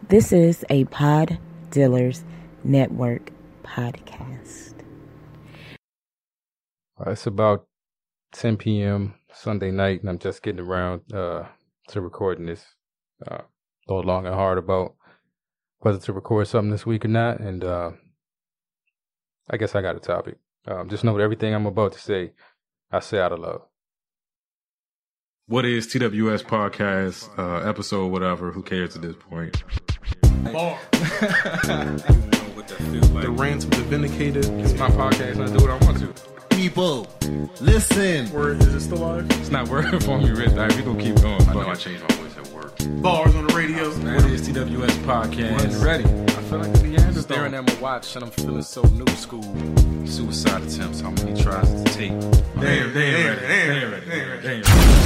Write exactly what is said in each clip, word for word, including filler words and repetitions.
This is a Pod Dealers Network podcast. Uh, it's about ten p.m. Sunday night, and I'm just getting around uh, to recording this. Uh, thought long and hard about whether to record something this week or not, and uh, I guess I got a topic. Um, just know that everything I'm about to say, I say out of love. What is T W S podcast, uh, episode, whatever, who cares at this point? Bar. Like. The rants of the vindicated. It's my podcast, and I do what I want to. People, listen. Word, is it still live? It's not working for me, Rich. All right, we gonna keep going. I know I changed my voice at work. Bars on the radio. What is T W S podcast? When ready. I feel like the Neanderthal. Staring at my watch and I'm feeling so new school. Suicide attempts, how many tries does it take? Damn, damn, damn, damn, damn, damn, damn.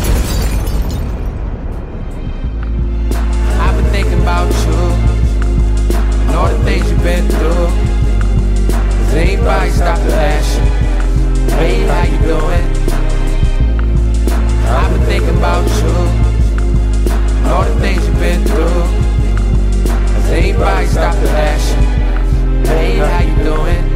I've been thinking about you and all the things you've been through. Does anybody stop the action? Babe, how you doing? I've been thinking about you and all the things you've been through. Does anybody stop the action? Babe, how you doing?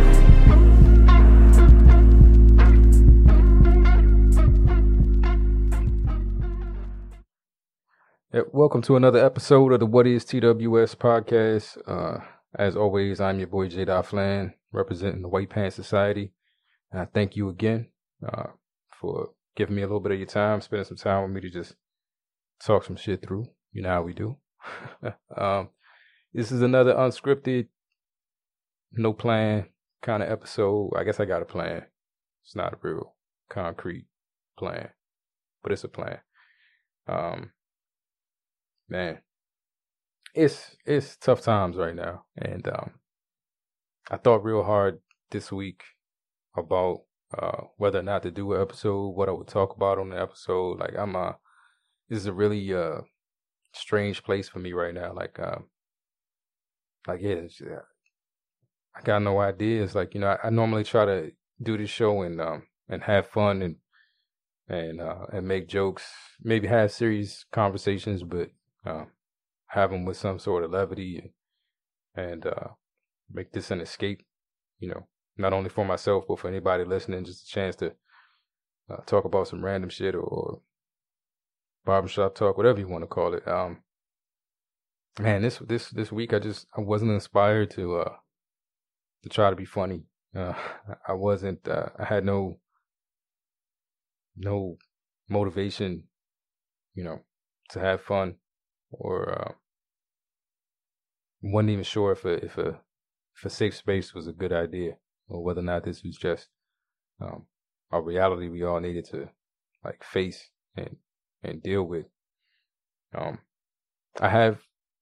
Yeah, welcome to another episode of the What is T W S podcast. Uh, as always, I'm your boy J. Flan, representing the White Pants Society. And I thank you again uh, for giving me a little bit of your time, spending some time with me to just talk some shit through. You know how we do. um, this is another unscripted, no plan kind of episode. I guess I got a plan. It's not a real concrete plan, but it's a plan. Um, man, it's it's tough times right now, and um, I thought real hard this week about uh, whether or not to do an episode, what I would talk about on the episode. Like, I'm uh this is a really uh strange place for me right now. Like, um, like yeah, it's, uh, I got no ideas. Like, you know, I, I normally try to do this show and um and have fun and and uh, and make jokes, maybe have serious conversations, but um, have them with some sort of levity and, and uh, make this an escape. You know, not only for myself, but for anybody listening, just a chance to uh, talk about some random shit or, or barbershop talk, whatever you want to call it. Um, man, this this this week I just I wasn't inspired to uh, to try to be funny. Uh, I wasn't. Uh, I had no no motivation, you know, to have fun, or uh, wasn't even sure if a if a if a safe space was a good idea, or whether or not this was just um, a reality we all needed to like face and and deal with. Um, I have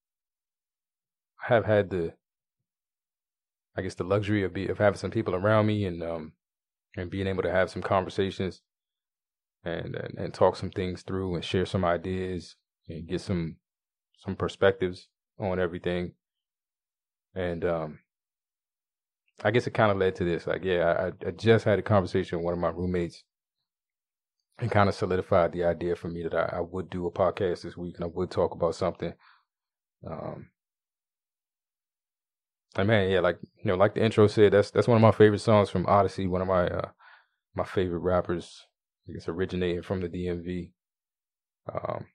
I have had the I guess the luxury of be of having some people around me and um and being able to have some conversations and and, and talk some things through and share some ideas and get some some perspectives on everything. And um I guess it kind of led to this. Like, yeah, I, I just had a conversation with one of my roommates and kind of solidified the idea for me that I, I would do a podcast this week and I would talk about something. Um, and man, yeah, like, you know, like the intro said, that's that's one of my favorite songs from Odyssey, one of my uh, my favorite rappers, I guess originating from the D M V. Um,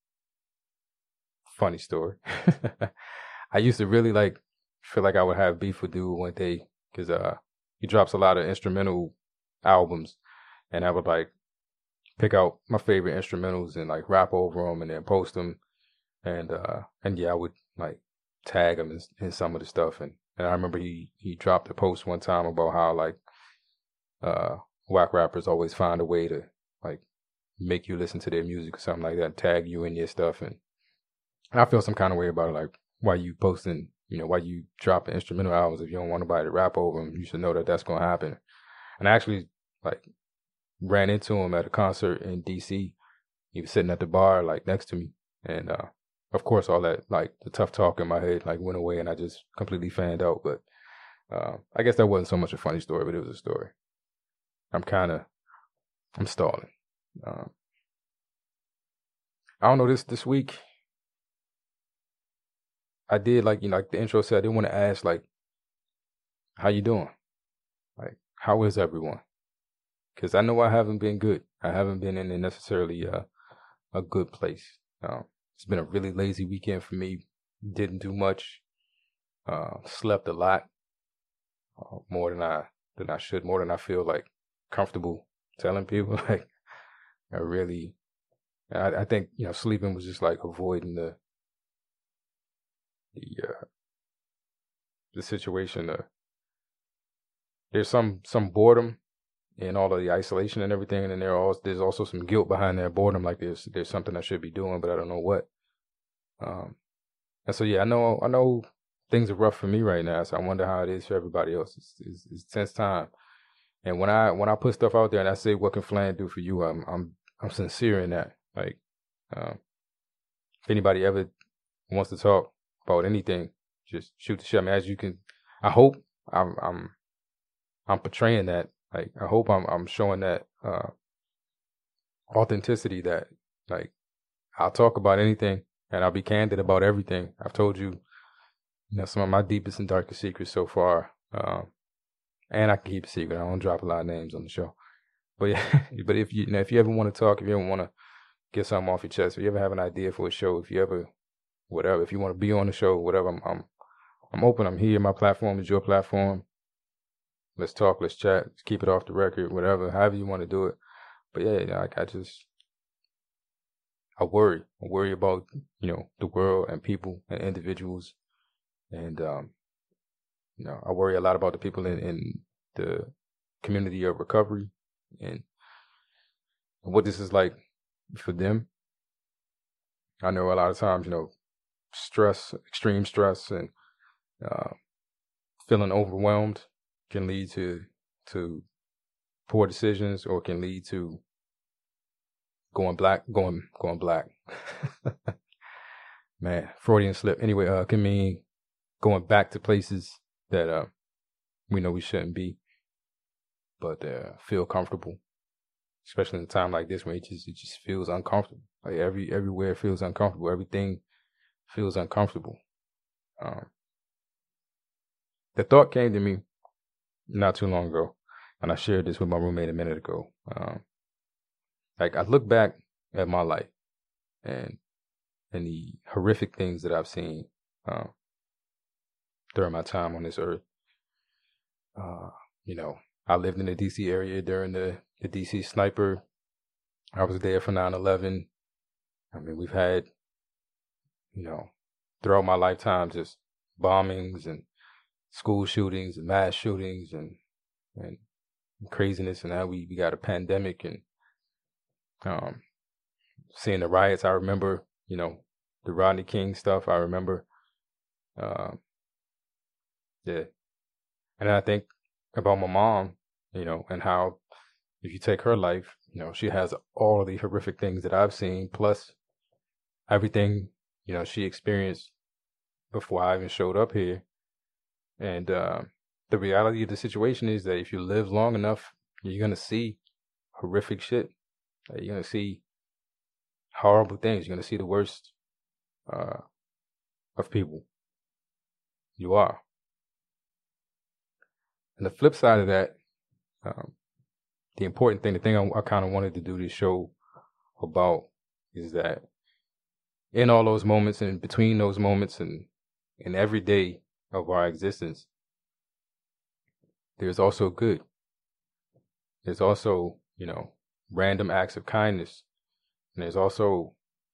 funny story. I used to really like feel like I would have beef with dude one day because uh, he drops a lot of instrumental albums, and I would like pick out my favorite instrumentals and like rap over them and then post them, and uh, and yeah, I would like tag him in, in some of the stuff, and, and I remember he he dropped a post one time about how like uh, whack rappers always find a way to like make you listen to their music or something like that, and tag you in your stuff, and I feel some kind of way about it, like why you posting. You know, why you drop instrumental albums if you don't want nobody to rap over them? You should know that that's going to happen. And I actually, like, ran into him at a concert in D C. He was sitting at the bar, like, next to me. And, uh, of course, all that, like, the tough talk in my head, like, went away and I just completely fanned out. But uh, I guess that wasn't so much a funny story, but it was a story. I'm kind of, I'm stalling. Um, I don't know, this, this week, I did, like, you know, like the intro said, I didn't want to ask, like, how you doing? Like, how is everyone? Because I know I haven't been good. I haven't been in necessarily uh, a good place. Um, it's been a really lazy weekend for me. Didn't do much. Uh, slept a lot, uh, more than I than I should, more than I feel like comfortable telling people. Like, I really, I, I think, you know, sleeping was just like avoiding the the uh, the situation. Uh, there's some some boredom in all of the isolation and everything, and then there also, there's also some guilt behind that boredom. Like there's there's something I should be doing, but I don't know what. Um, and so yeah, I know I know things are rough for me right now. So I wonder how it is for everybody else. It's, it's, it's tense time. And when I when I put stuff out there and I say, what can Flan do for you? I'm I'm I'm sincere in that. Like, um, if anybody ever wants to talk about anything, just shoot the shit. I mean, as you can, I hope I'm I'm I'm portraying that. Like, I hope I'm I'm showing that uh, authenticity that, like, I'll talk about anything and I'll be candid about everything. I've told you, you know, some of my deepest and darkest secrets so far. Um, and I can keep a secret. I don't drop a lot of names on the show. But yeah, but if you, you know, if you ever want to talk, if you ever want to get something off your chest, if you ever have an idea for a show, if you ever, whatever, if you want to be on the show, whatever, I'm I'm, I'm open. I'm here. My platform is your platform. Let's talk. Let's chat. Let's keep it off the record. Whatever, however you want to do it. But yeah, you know, like I just, I worry. I worry about, you know, the world and people and individuals, and um, you know, I worry a lot about the people in, in the community of recovery and what this is like for them. I know a lot of times, you know, stress, extreme stress, and uh, feeling overwhelmed can lead to to poor decisions, or can lead to going black, going going black. Man, Freudian slip. Anyway, uh, can mean going back to places that uh, we know we shouldn't be, but uh, feel comfortable, especially in a time like this when it just it just feels uncomfortable. Like every everywhere feels uncomfortable. Everything feels uncomfortable. Um, the thought came to me not too long ago, and I shared this with my roommate a minute ago. Um, like I look back at my life and and the horrific things that I've seen um, during my time on this earth. Uh, you know, I lived in the D C area during the, the D C sniper. I was there for nine eleven. I mean, we've had, you know, throughout my lifetime, just bombings and school shootings and mass shootings and and craziness. And now we, we got a pandemic and um, seeing the riots. I remember, you know, the Rodney King stuff. I remember. Um, yeah. And I think about my mom, you know, and how if you take her life, you know, she has all of the horrific things that I've seen, plus everything, you know, she experienced before I even showed up here. And uh, the reality of the situation is that if you live long enough, you're going to see horrific shit. You're going to see horrible things. You're going to see the worst uh, of people. You are. And the flip side of that, um, the important thing, the thing I, I kind of wanted to do this show about is that in all those moments and between those moments and in every day of our existence, there's also good. There's also, you know, random acts of kindness. And there's also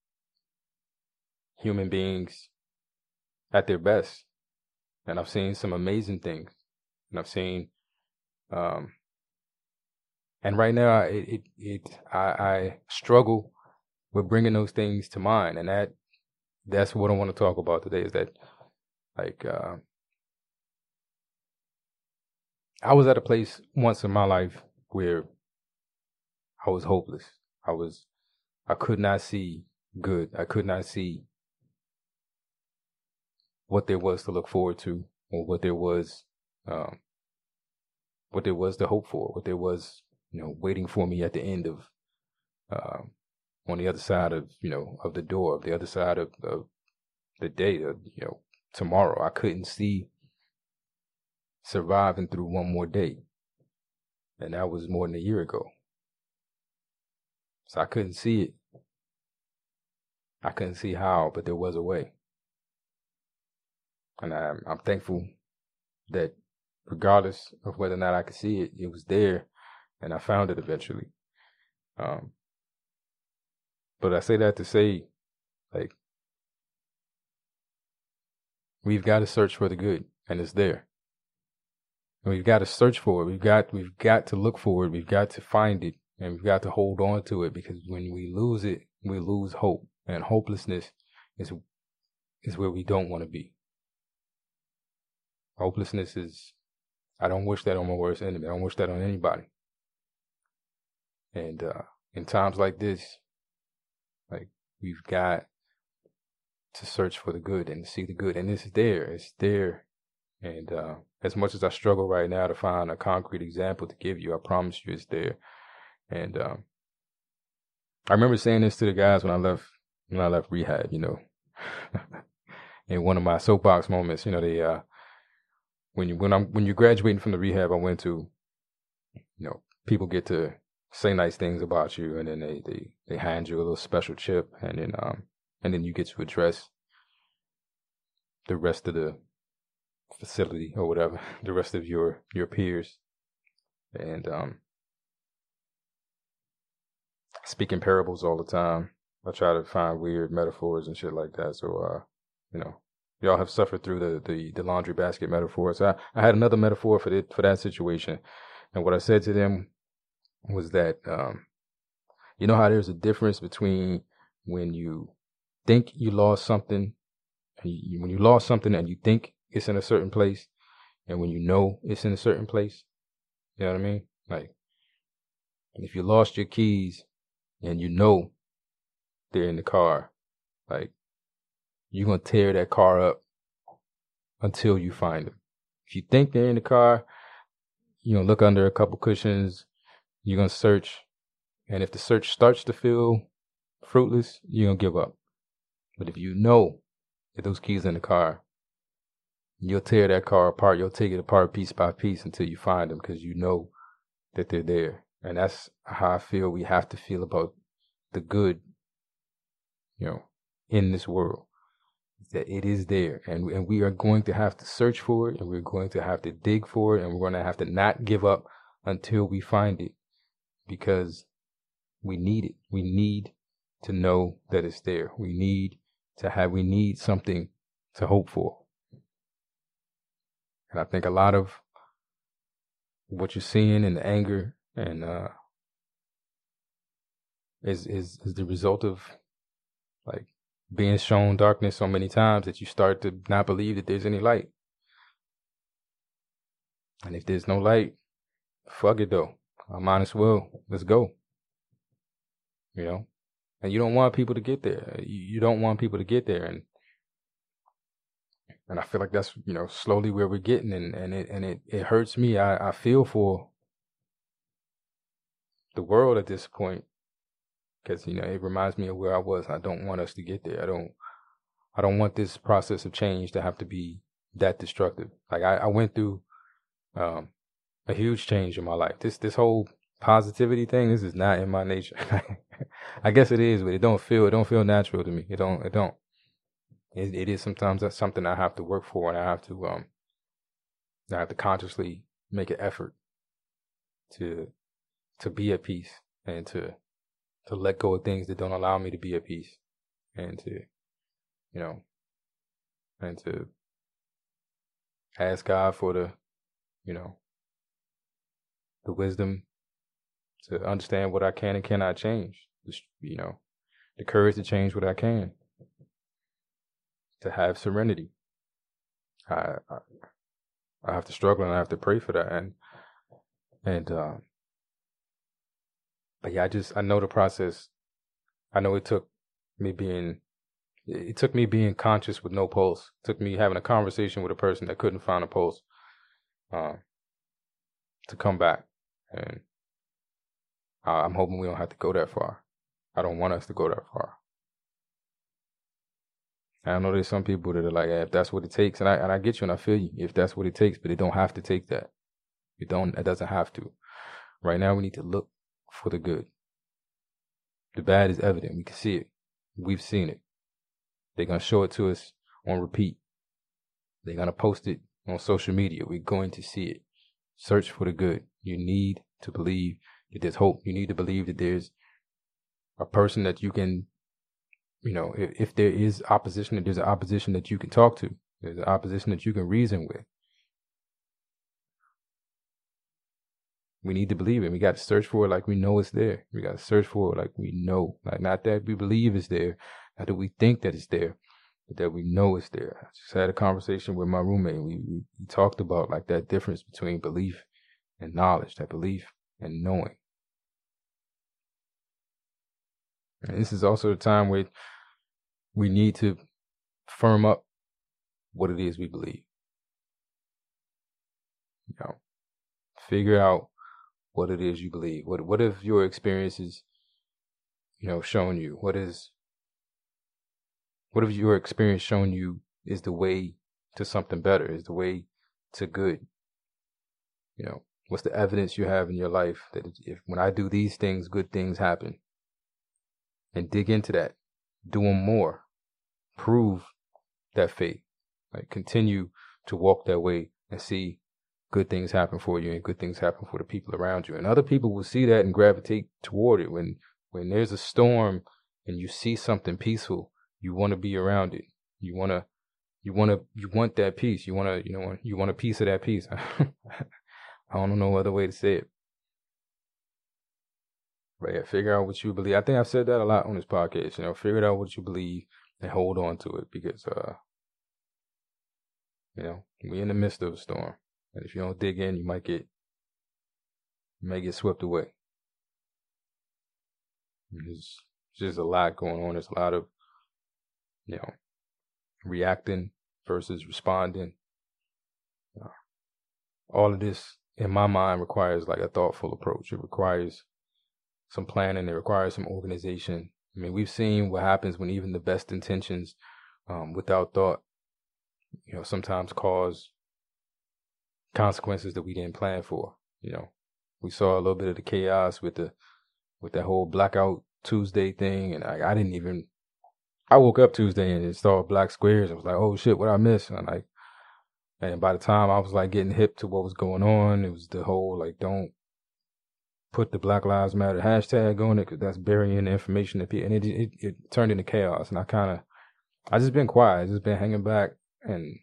human beings at their best. And I've seen some amazing things. And I've seen, um, and right now it, it, it I, I struggle with bringing those things to mind. And that, that's what I want to talk about today is that, like, uh, I was at a place once in my life where I was hopeless. I was, I could not see good. I could not see what there was to look forward to, or what there was, um, what there was to hope for, what there was, you know, waiting for me at the end of, um, on the other side of, you know, of the door, of the other side of, of the day, of, you know, tomorrow. I couldn't see surviving through one more day. And that was more than a year ago. So I couldn't see it. I couldn't see how, but there was a way. And I'm, I'm thankful that regardless of whether or not I could see it, it was there, and I found it eventually. Um, but I say that to say, like, we've got to search for the good, and it's there. And we've got to search for it. We've got we've got to look for it. We've got to find it, and we've got to hold on to it, because when we lose it, we lose hope, and hopelessness is is where we don't want to be. Hopelessness is, I don't wish that on my worst enemy. I don't wish that on anybody. And uh, in times like this, like, we've got to search for the good and to see the good. And it's there. It's there. And uh, as much as I struggle right now to find a concrete example to give you, I promise you it's there. And um, I remember saying this to the guys when I left when I left rehab, you know. In one of my soapbox moments, you know, they uh when you when I'm when you're graduating from the rehab I went to, you know, people get to say nice things about you, and then they, they, they hand you a little special chip, and then um and then you get to address the rest of the facility or whatever, the rest of your your peers. And um I speak in parables all the time. I try to find weird metaphors and shit like that. So uh, you know, y'all have suffered through the, the, the laundry basket metaphor. So I, I had another metaphor for the, for that situation. And what I said to them was that, um, you know how there's a difference between when you think you lost something, and you, when you lost something and you think it's in a certain place, and when you know it's in a certain place. You know what I mean? Like, if you lost your keys and you know they're in the car, like, you're going to tear that car up until you find them. If you think they're in the car, you're going to look under a couple cushions, you're going to search, and if the search starts to feel fruitless, you're going to give up. But if you know that those keys are in the car, you'll tear that car apart, you'll take it apart piece by piece until you find them, because you know that they're there. And that's how I feel we have to feel about the good, you know, in this world. That it is there, and and we are going to have to search for it, and we're going to have to dig for it, and we're going to have to not give up until we find it, because we need it. We need to know that it's there. We need to have, we need something to hope for. And I think a lot of what you're seeing in the anger and uh, is is is the result of, like, being shown darkness so many times that you start to not believe that there's any light. And if there's no light, fuck it though. I might as well. Let's go. You know? And you don't want people to get there. You don't want people to get there. And and I feel like that's, you know, slowly where we're getting, and, and it and it, it hurts me. I, I feel for the world at this point. Because, you know, it reminds me of where I was. I don't want us to get there. I don't I don't want this process of change to have to be that destructive. Like, I, I went through um, a huge change in my life. This this whole positivity thing, this is not in my nature. I guess it is, but it don't feel it don't feel natural to me. It don't it don't. It, it is sometimes that's something I have to work for, and I have to um I have to consciously make an effort to to be at peace, and to to let go of things that don't allow me to be at peace, and to, you know, and to ask God for the, you know, the wisdom to understand what I can and cannot change, you know, the courage to change what I can, to have serenity. I, I, I have to struggle, and I have to pray for that. And, and, um, But yeah, I just, I know the process. I know it took me being, it took me being conscious with no pulse. It took me having a conversation with a person that couldn't find a pulse, uh, to come back. And I'm hoping we don't have to go that far. I don't want us to go that far. I know there's some people that are like, eh, if that's what it takes, and I and I get you and I feel you, if that's what it takes, but it don't have to take that. It don't. It doesn't have to. Right now, we need to look for the good. The bad is evident. We can see it. We've seen it. They're gonna show it to us on repeat. They're gonna post it on social media. We're going to see it. Search for the good. You need to believe that there's hope. You need to believe that there's a person that you can, you know, if, if there is opposition, that there's an opposition that you can talk to. There's an opposition that you can reason with. We need to believe it. We got to search for it like we know it's there. We got to search for it like we know. Like, not that we believe it's there, not that we think that it's there, but that we know it's there. I just had a conversation with my roommate. We, we, we talked about like that difference between belief and knowledge, that belief and knowing. And this is also the time where we need to firm up what it is we believe. You know, figure out what it is you believe. What what have your experiences, you know, shown you? What is what have your experience shown you is the way to something better, is the way to good? You know, what's the evidence you have in your life that if when I do these things, good things happen? And dig into that. Do them more. Prove that faith. Like, continue to walk that way and see good things happen for you and good things happen for the people around you. And other people will see that and gravitate toward it. When when there's a storm and you see something peaceful, you want to be around it. You want to you want to you want that peace. You want to, you know, you want a piece of that peace. I don't know no other way to say it. But yeah, figure out what you believe. I think I've said that a lot on this podcast. You know, figure out what you believe and hold on to it, because uh you know, we're in the midst of a storm. And if you don't dig in, you might get, you might get swept away. There's just a lot going on. There's a lot of, you know, reacting versus responding. Uh, all of this, in my mind, requires like a thoughtful approach. It requires some planning. It requires some organization. I mean, we've seen what happens when even the best intentions, um, without thought, you know, sometimes cause consequences that we didn't plan for. You know, we saw a little bit of the chaos with the with that whole Blackout Tuesday thing, and I, I didn't even. I woke up Tuesday and it saw black squares. I was like, "Oh shit, what I missed?" And like, and by the time I was like getting hip to what was going on, it was the whole like, don't put the Black Lives Matter hashtag on it because that's burying the information that people. And it, it it turned into chaos. And I kind of, I just been quiet. I just been hanging back and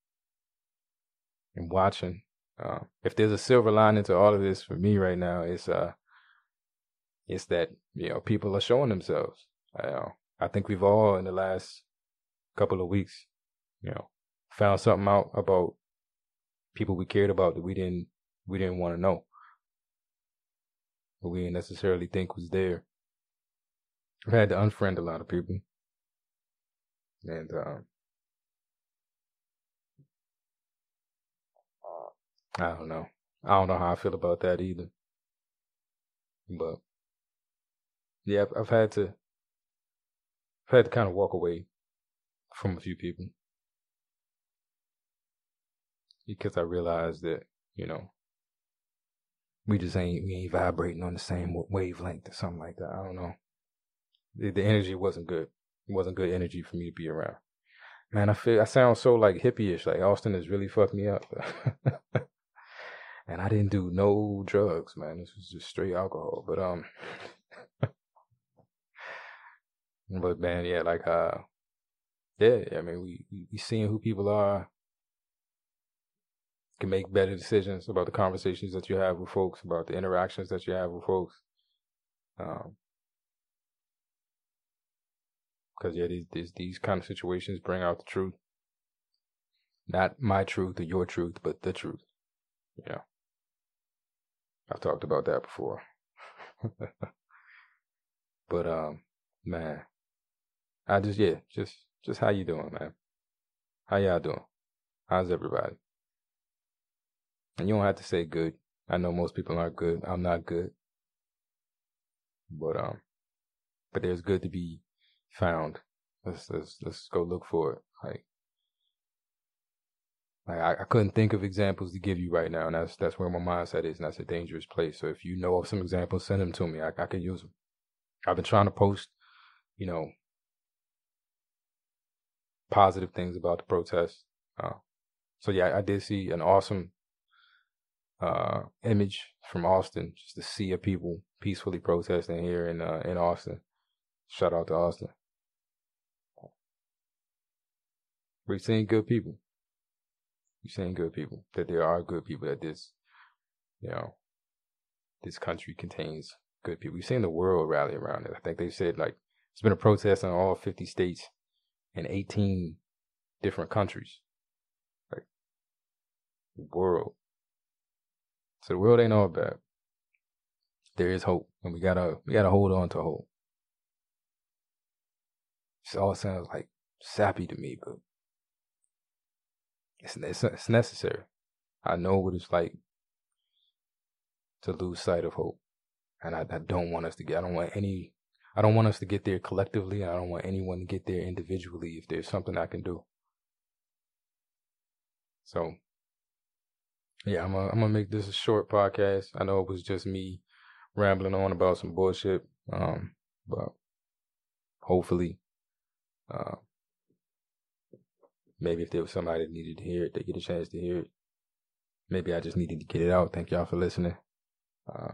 and watching. Uh, if there's a silver lining to all of this for me right now, it's uh, it's that, you know, people are showing themselves. Uh, I think we've all in the last couple of weeks, you know, found something out about people we cared about that we didn't we didn't want to know, but we didn't necessarily think was there. I've had to unfriend a lot of people, and um, I don't know. I don't know how I feel about that either. But yeah, I've, I've had to, I've had to kind of walk away from a few people because I realized that, you know, we just ain't we ain't vibrating on the same wavelength or something like that. I don't know. The, the energy wasn't good. It wasn't good energy for me to be around. Man, I feel I sound so like hippie-ish. Like Austin has really fucked me up. And I didn't do no drugs, man. This was just straight alcohol. But um, but man, yeah, like uh, yeah. I mean, we we seeing who people are. Can make better decisions about the conversations that you have with folks, about the interactions that you have with folks. Um, because yeah, these, these these kind of situations bring out the truth. Not my truth or your truth, but the truth. Yeah. I've talked about that before. But um, man, I just yeah, just just how you doing, man? How y'all doing? How's everybody? And you don't have to say good. I know most people aren't good. I'm not good. But um, but there's good to be found Let's let's let's go look for it. Like, like I, I couldn't think of examples to give you right now, and that's that's where my mindset is, and that's a dangerous place. So if you know of some examples, send them to me. I I could use them. I've been trying to post, you know, positive things about the protests. Uh, so yeah, I did see an awesome uh, image from Austin, just to see a people peacefully protesting here in uh, in Austin. Shout out to Austin. We've seen good people. We've seen good people. That there are good people. That this, you know, this country contains good people. We've seen the world rally around it. I think they said like it's been a protest in all fifty states and eighteen different countries. Like the world. So the world ain't all bad. There is hope, and we gotta we gotta hold on to hope. It all sounds like sappy to me, but it's it's, it's necessary. I know what it's like to lose sight of hope, and I, I don't want us to get. I don't want any. I don't want us to get there collectively. And I don't want anyone to get there individually. If there's something I can do, so yeah, I'm gonna I'm gonna make this a short podcast. I know it was just me rambling on about some bullshit, um, but hopefully. Uh, maybe if there was somebody that needed to hear it, they get a chance to hear it. Maybe I just needed to get it out. Thank y'all for listening. Uh,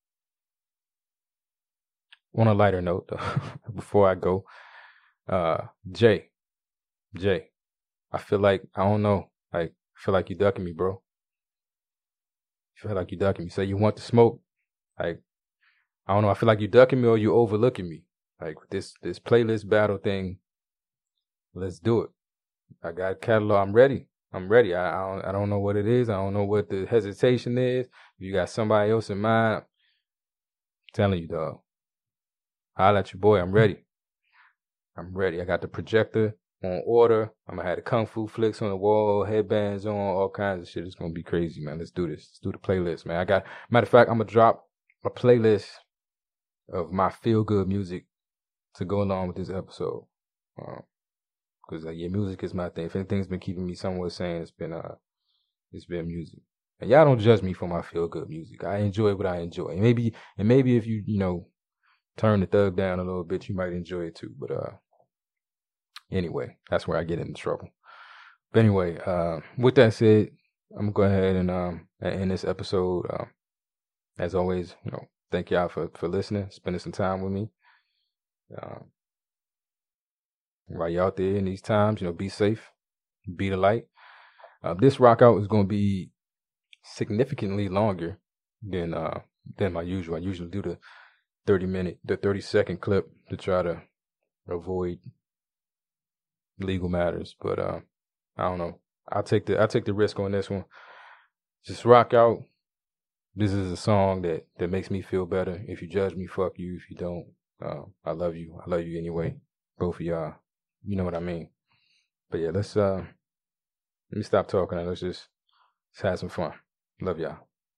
on a lighter note, before I go, uh, Jay, Jay, I feel like, I don't know, like, I feel like you ducking me, bro. I feel like you ducking me. Say you want the smoke. Like, I don't know, I feel like you ducking me or you overlooking me. Like, this, this playlist battle thing, let's do it. I got catalog. I'm ready. I'm ready. I, I don't I don't know what it is. I don't know what the hesitation is. If you got somebody else in mind, I'm telling you, dog. Holla at your boy. I'm ready. I'm ready. I got the projector on order. I'm gonna have the kung fu flicks on the wall, headbands on, all kinds of shit. It's gonna be crazy, man. Let's do this. Let's do the playlist, man. I got matter of fact, I'm gonna drop a playlist of my feel good music to go along with this episode. Um, Cause uh, yeah, music is my thing. If anything's been keeping me somewhat sane, it's been uh, it's been music. And y'all don't judge me for my feel good music. I enjoy what I enjoy. And maybe and maybe if you you know turn the thug down a little bit, you might enjoy it too. But uh, anyway, that's where I get into trouble. But anyway, uh, with that said, I'm gonna go ahead and um end this episode. Uh, as always, you know, thank y'all for for listening, spending some time with me. Um, While you're out there in these times, you know, be safe, be the light. Uh, this rock out is going to be significantly longer than uh, than my usual. I usually do the thirty minute, the thirty second clip to try to avoid legal matters. But uh, I don't know. I'll take the I'll take the risk on this one. Just rock out. This is a song that that makes me feel better. If you judge me, fuck you. If you don't, uh, I love you. I love you anyway. Both of y'all. You know what I mean? But yeah, let's uh let me stop talking and let's just let's have some fun. Love y'all.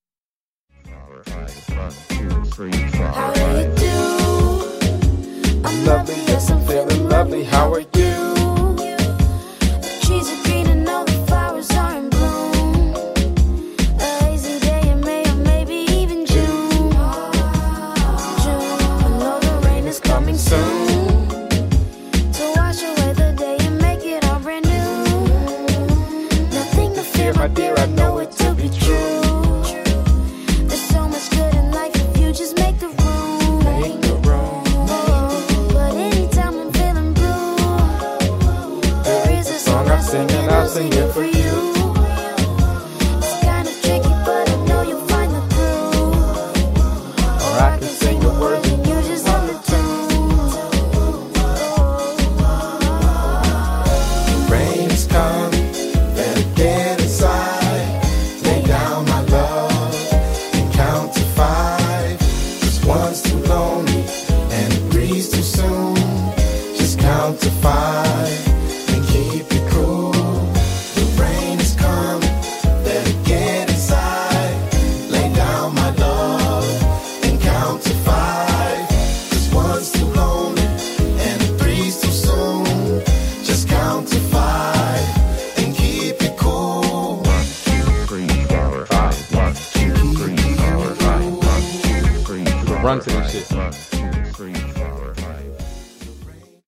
How do you do? I'm lovely, yes, I'm feeling lovely. How are you? The trees are green and all the flowers are in bloom. A hazy day in May or maybe even June. June, I know the rain is coming soon. My dear, I know it to be true. There's so much good in life if you just make the room. Make the room. Oh, but anytime I'm feeling blue, there is a song I sing and I'll sing it for you. It's kind of tricky, but I know you'll find the groove. Or I can sing the words and you just hum the tune. Rain's come. Get inside, lay down my love, and count to five. Just one's too lonely, and it breathes too soon. Just count to five, and keep it cool. The rain run to this shit. One, two, three,